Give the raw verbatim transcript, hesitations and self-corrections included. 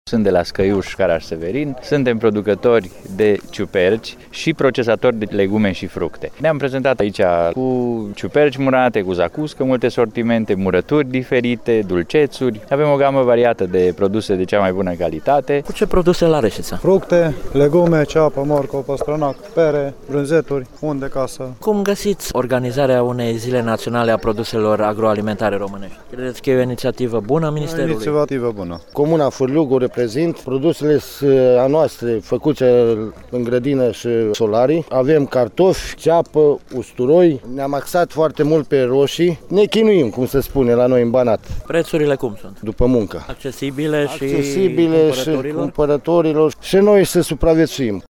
Sunt de la Scăiuș, Caraș-Severin, suntem producători de ciuperci și procesatori de legume și fructe. Ne-am prezentat aici cu ciuperci murate, cu zacuscă, multe sortimente, murături diferite, dulcețuri. Avem o gamă variată de produse de cea mai bună calitate. Cu ce produse la Reșița? Fructe, legume, ceapă, morcov, pastrănac, pere, brânzeturi, unt de casă. Cum găsiți organizarea unei zile naționale a produselor agroalimentare românești? Credeți că e o inițiativă bună a Ministerului? Inițiativă bună. Comuna Fârlugu reprezint, produsele a noastre făcute în grădină și solarii. Avem cartofi, ceapă, usturoi. Ne-am axat foarte mult pe roșii. Ne chinuim, cum se spune la noi în Banat. Prețurile cum sunt? După muncă. Accesibile și Accesibile și cumpărătorilor? cumpărătorilor și noi să supraviețuim.